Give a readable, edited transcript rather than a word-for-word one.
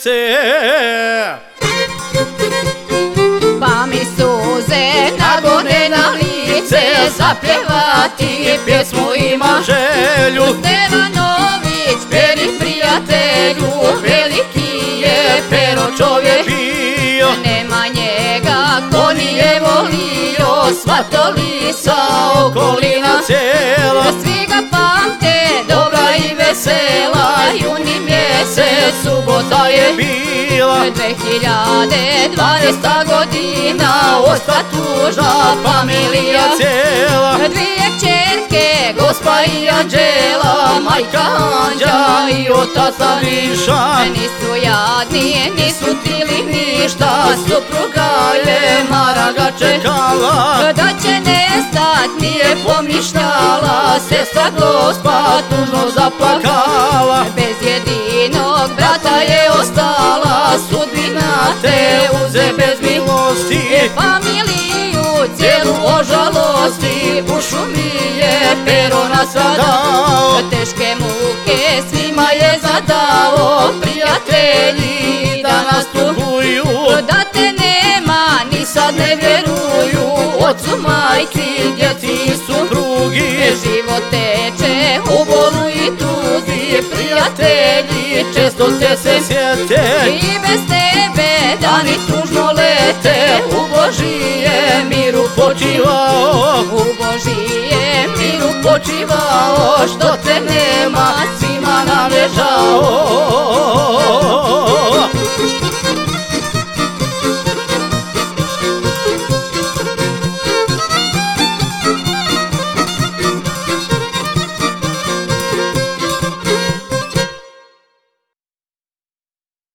srce. Pa mi suze nagone na lice, zapjevati pjesmu ima želju. Stevanović, Peri prijatelju, veliki je Pero čovjek bio. Nema njega ko nije volio, Svatolica okolina cijela. Svi ga pamte, dobra i vesela, juni mjesec, subota je bila. 2012. godina, osta tužna familija cijela. Dvije kćerke, Gospa i Anđela, majka Anđa i otac Niša. Nisu jadni, nisu tili ništa, supruga je Maraga čekala da će nestat, nije pomišljala, sestra Gospa tužno zaplakala. Bez jedinog brata je ostala, sudbina te uze bez milosti, familiju cijelu ožalosti, u šumi je Pero nastradao, teške muke svima je zadao, prijatelji da nas tuguju, da te nema ni sad ne vjeruju, ocu, majci, djeci i suprugi, život teče u bolu i tuzi, prijatelji često te se sjete i bez tebe dani tužno lete, u Božije miru počivao, u Božije miru počivao, što te nema svima nam je žao.